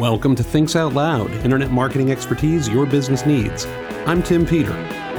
Welcome to Thinks Out Loud, internet marketing expertise your business needs. I'm Tim Peter.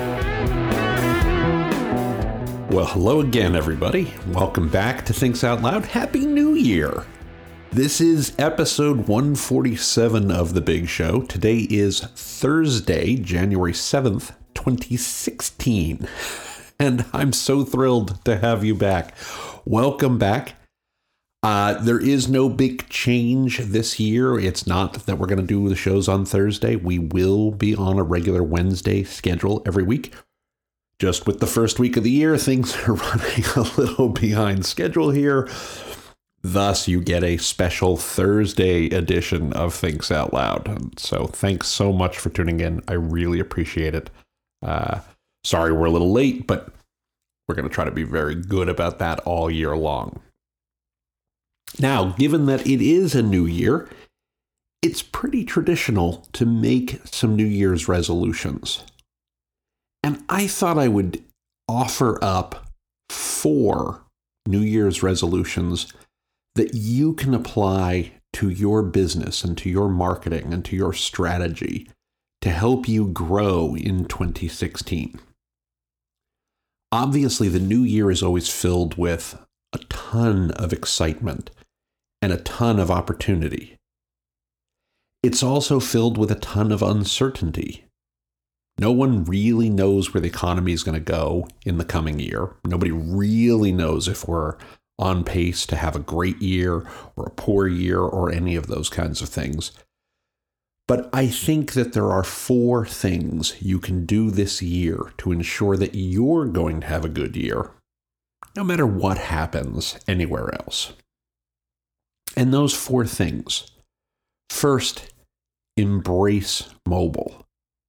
Well, hello again, everybody. Welcome back to Thinks Out Loud. Happy New Year! This is episode 147 of The Big Show. Today is Thursday, January 7th, 2016. And I'm so thrilled to have you back. Welcome back. There is no big change this year. It's not that we're going to do the shows on Thursday. We will be on a regular Wednesday schedule every week. Just with the first week of the year, things are running a little behind schedule here. Thus, you get a special Thursday edition of Thinks Out Loud. And so thanks so much for tuning in. I really appreciate it. Sorry we're a little late, but we're going to try to be very good about that all year long. Now, given that it is a new year, it's pretty traditional to make some New Year's resolutions. And I thought I would offer up 4 New Year's resolutions that you can apply to your business and to your marketing and to your strategy to help you grow in 2016. Obviously, the new year is always filled with a ton of excitement and a ton of opportunity. It's also filled with a ton of uncertainty. No one really knows where the economy is going to go in the coming year. Nobody really knows if we're on pace to have a great year or a poor year or any of those kinds of things. But I think that there are 4 things you can do this year to ensure that you're going to have a good year, no matter what happens anywhere else. And those 4 things. First, embrace mobile.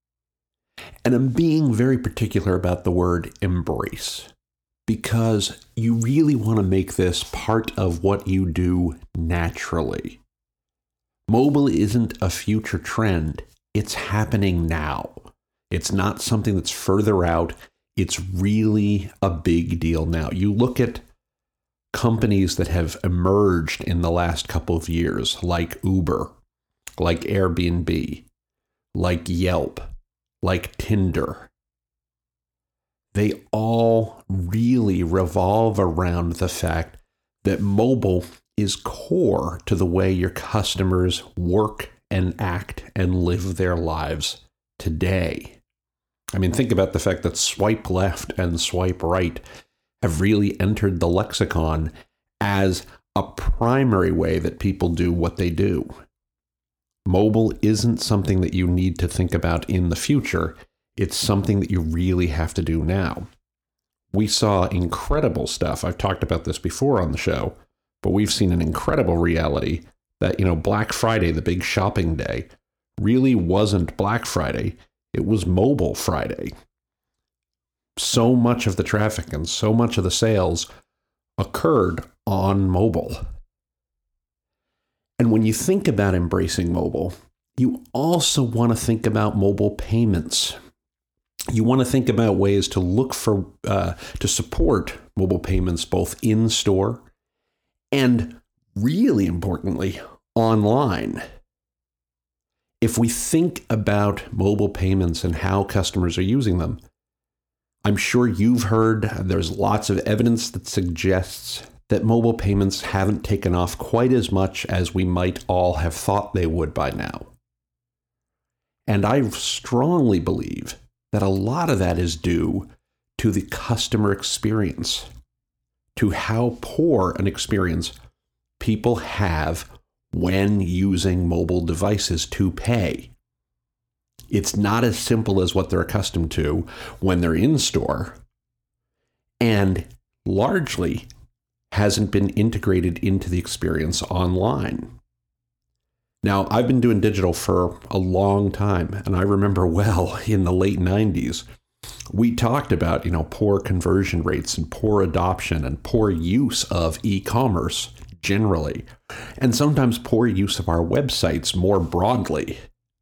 And I'm being very particular about the word embrace because you really want to make this part of what you do naturally. Mobile isn't a future trend. It's happening now. It's not something that's further out. It's really a big deal now. You look at companies that have emerged in the last couple of years, like Uber, like Airbnb, like Yelp, like Tinder. They all really revolve around the fact that mobile is core to the way your customers work and act and live their lives today. I mean, think about the fact that swipe left and swipe right have really entered the lexicon as a primary way that people do what they do. Mobile isn't something that you need to think about in the future. It's something that you really have to do now. We saw incredible stuff. I've talked about this before on the show, but we've seen an incredible reality that, Black Friday, the big shopping day, really wasn't Black Friday. It was Mobile Friday. So much of the traffic and so much of the sales occurred on mobile. And when you think about embracing mobile, you also want to think about mobile payments. You want to think about ways to look for, to support mobile payments both in store and, really importantly, online. If we think about mobile payments and how customers are using them, I'm sure you've heard there's lots of evidence that suggests that mobile payments haven't taken off quite as much as we might all have thought they would by now. And I strongly believe that a lot of that is due to the customer experience, to how poor an experience people have when using mobile devices to pay. It's not as simple as what they're accustomed to when they're in store, and largely hasn't been integrated into the experience online. Now, I've been doing digital for a long time, and I remember well in the late 90s, we talked about, poor conversion rates and poor adoption and poor use of e-commerce generally, and sometimes poor use of our websites more broadly.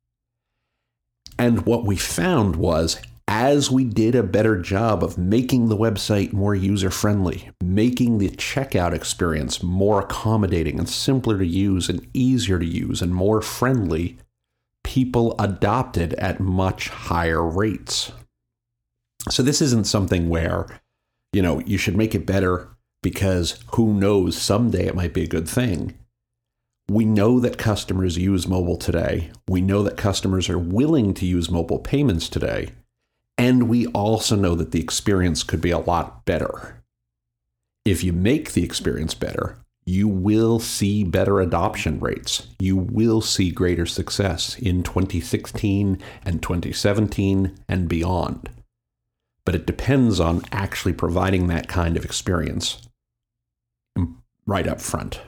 And what we found was, as we did a better job of making the website more user-friendly, making the checkout experience more accommodating and simpler to use and easier to use and more friendly, people adopt it at much higher rates. So this isn't something where, you should make it better because who knows, someday it might be a good thing. We know that customers use mobile today. We know that customers are willing to use mobile payments today. And we also know that the experience could be a lot better. If you make the experience better, you will see better adoption rates. You will see greater success in 2016 and 2017 and beyond. But it depends on actually providing that kind of experience right up front.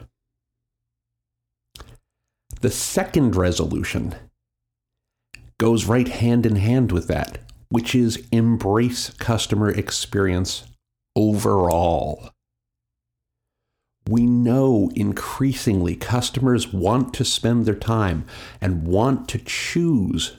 The second resolution goes right hand in hand with that, which is embrace customer experience overall. We know increasingly customers want to spend their time and want to choose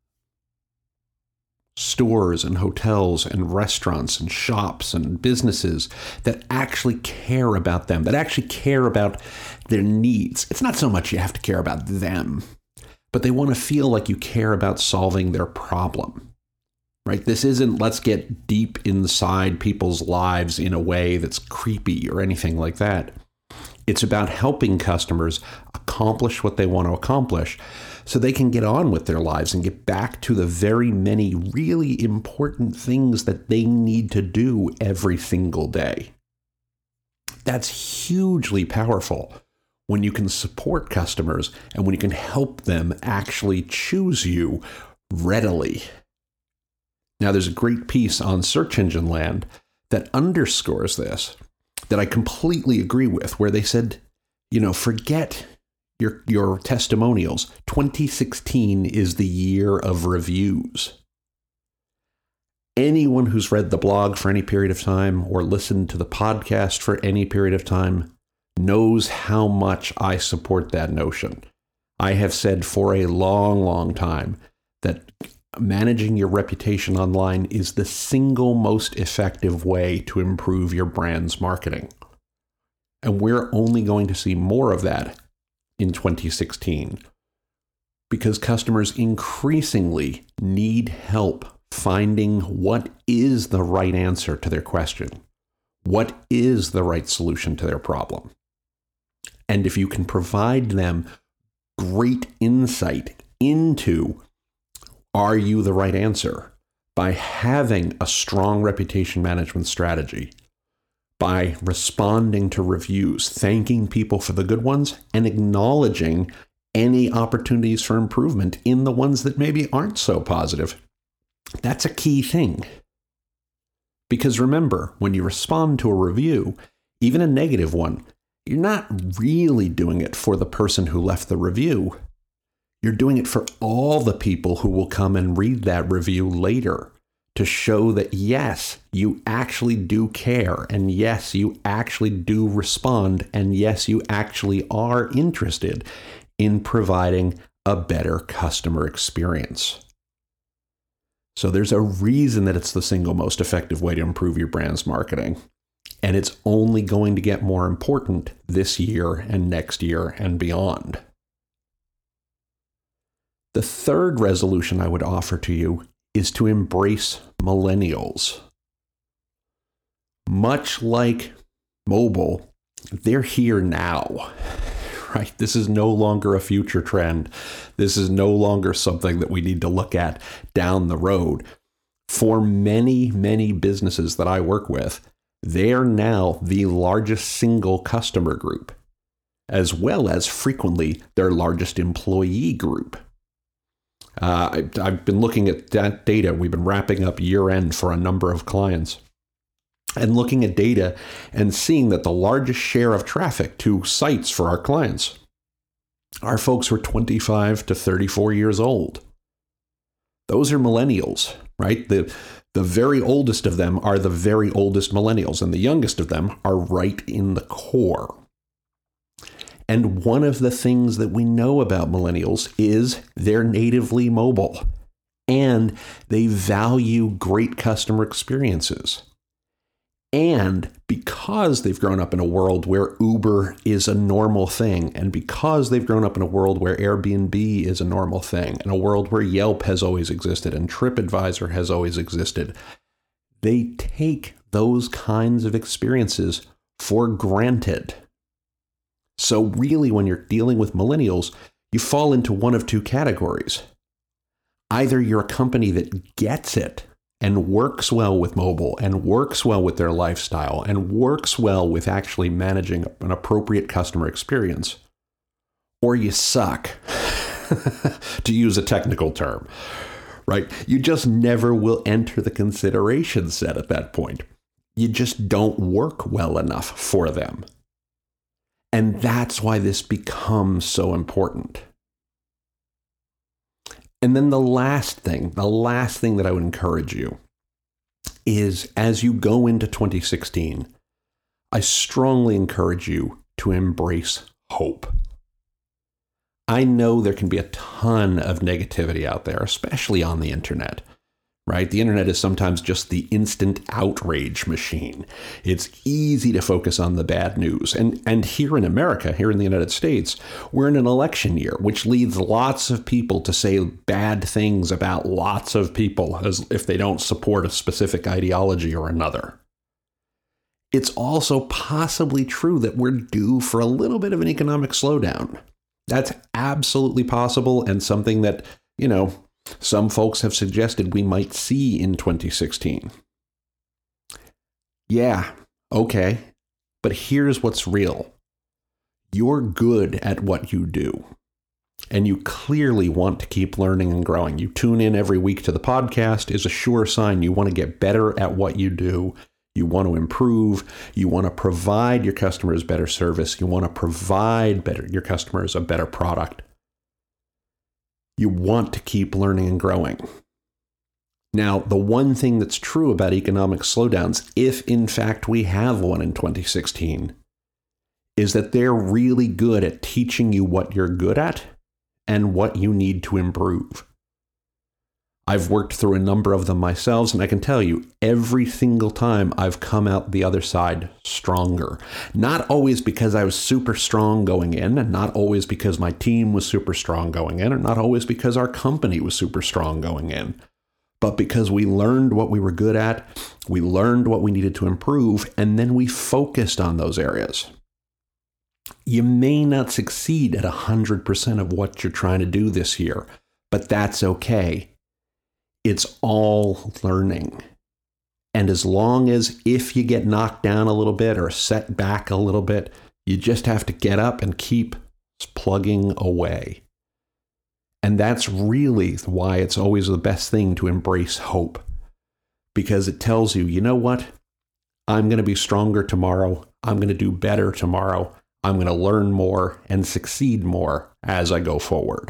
stores and hotels and restaurants and shops and businesses that actually care about them, that actually care about their needs. It's not so much you have to care about them, but they want to feel like you care about solving their problem. Right? This isn't let's get deep inside people's lives in a way that's creepy or anything like that. It's about helping customers accomplish what they want to accomplish so they can get on with their lives and get back to the very many really important things that they need to do every single day. That's hugely powerful when you can support customers and when you can help them actually choose you readily. Now, there's a great piece on Search Engine Land that underscores this, that I completely agree with, where they said, forget your testimonials. 2016 is the year of reviews. Anyone who's read the blog for any period of time or listened to the podcast for any period of time knows how much I support that notion. I have said for a long, long time that managing your reputation online is the single most effective way to improve your brand's marketing. And we're only going to see more of that in 2016 because customers increasingly need help finding what is the right answer to their question, what is the right solution to their problem. And if you can provide them great insight into are you the right answer by having a strong reputation management strategy, by responding to reviews, thanking people for the good ones, and acknowledging any opportunities for improvement in the ones that maybe aren't so positive. That's a key thing. Because remember, when you respond to a review, even a negative one, you're not really doing it for the person who left the review. You're doing it for all the people who will come and read that review later to show that, yes, you actually do care, and yes, you actually do respond, and yes, you actually are interested in providing a better customer experience. So there's a reason that it's the single most effective way to improve your brand's marketing. And it's only going to get more important this year and next year and beyond. The third resolution I would offer to you is to embrace millennials. Much like mobile, they're here now, right? This is no longer a future trend. This is no longer something that we need to look at down the road. For many, many businesses that I work with, they're now the largest single customer group, as well as frequently their largest employee group. I've been looking at that data. We've been wrapping up year end for a number of clients and looking at data and seeing that the largest share of traffic to sites for our clients are folks who are 25 to 34 years old. Those are millennials, right? The very oldest of them are the very oldest millennials, and the youngest of them are right in the core. And one of the things that we know about millennials is they're natively mobile and they value great customer experiences. And because they've grown up in a world where Uber is a normal thing, and because they've grown up in a world where Airbnb is a normal thing, and a world where Yelp has always existed and TripAdvisor has always existed, they take those kinds of experiences for granted. So really, when you're dealing with millennials, you fall into one of two categories. Either you're a company that gets it and works well with mobile and works well with their lifestyle and works well with actually managing an appropriate customer experience, or you suck, to use a technical term, right? You just never will enter the consideration set at that point. You just don't work well enough for them. And that's why this becomes so important. And then the last thing that I would encourage you is, as you go into 2016, I strongly encourage you to embrace hope. I know there can be a ton of negativity out there, especially on the internet, right? The internet is sometimes just the instant outrage machine. It's easy to focus on the bad news. And here in America, here in the United States, we're in an election year, which leads lots of people to say bad things about lots of people as if they don't support a specific ideology or another. It's also possibly true that we're due for a little bit of an economic slowdown. That's absolutely possible, and something that, some folks have suggested we might see in 2016. Yeah, okay. But here's what's real. You're good at what you do, and you clearly want to keep learning and growing. You tune in every week to the podcast is a sure sign you want to get better at what you do. You want to improve. You want to provide your customers better service. You want to provide your customers a better product. You want to keep learning and growing. Now, the one thing that's true about economic slowdowns, if in fact we have one in 2016, is that they're really good at teaching you what you're good at and what you need to improve. I've worked through a number of them myself, and I can tell you, every single time I've come out the other side stronger. Not always because I was super strong going in, and not always because my team was super strong going in, and not always because our company was super strong going in, but because we learned what we were good at, we learned what we needed to improve, and then we focused on those areas. You may not succeed at 100% of what you're trying to do this year, but that's okay. It's all learning. And as long as if you get knocked down a little bit or set back a little bit, you just have to get up and keep plugging away. And that's really why it's always the best thing to embrace hope. Because it tells you, you know what? I'm going to be stronger tomorrow. I'm going to do better tomorrow. I'm going to learn more and succeed more as I go forward.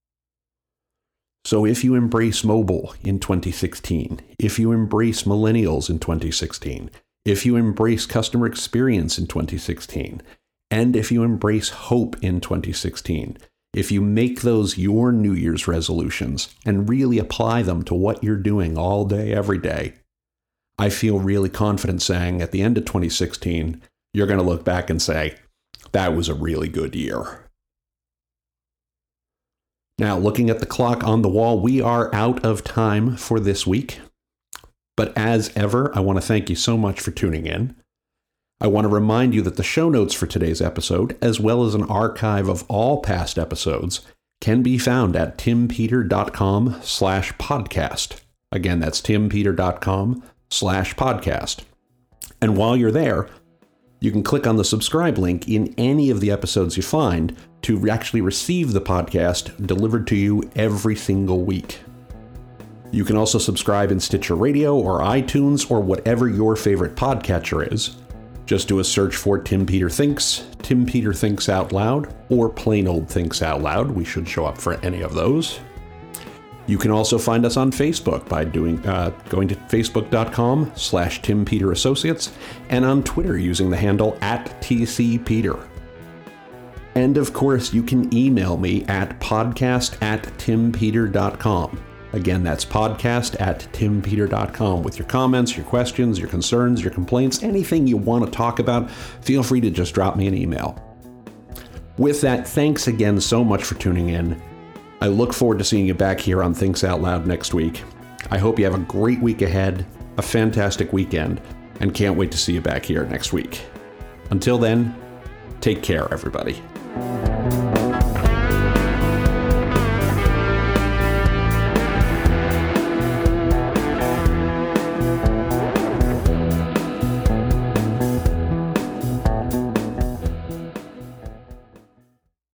So if you embrace mobile in 2016, if you embrace millennials in 2016, if you embrace customer experience in 2016, and if you embrace hope in 2016, if you make those your New Year's resolutions and really apply them to what you're doing all day, every day, I feel really confident saying at the end of 2016, you're going to look back and say, that was a really good year. Now, looking at the clock on the wall, we are out of time for this week. But as ever, I want to thank you so much for tuning in. I want to remind you that the show notes for today's episode, as well as an archive of all past episodes, can be found at timpeter.com/podcast. Again, that's timpeter.com/podcast. And while you're there, you can click on the subscribe link in any of the episodes you find to actually receive the podcast delivered to you every single week. You can also subscribe in Stitcher Radio or iTunes or whatever your favorite podcatcher is. Just do a search for Tim Peter Thinks, Tim Peter Thinks Out Loud, or plain old Thinks Out Loud. We should show up for any of those. You can also find us on Facebook by going to facebook.com/Tim Peter Associates and on Twitter using the handle @TCPeter. And of course, you can email me at podcast@timpeter.com. Again, that's podcast@timpeter.com with your comments, your questions, your concerns, your complaints, anything you want to talk about. Feel free to just drop me an email. With that, thanks again so much for tuning in. I look forward to seeing you back here on Thinks Out Loud next week. I hope you have a great week ahead, a fantastic weekend, and can't wait to see you back here next week. Until then, take care, everybody.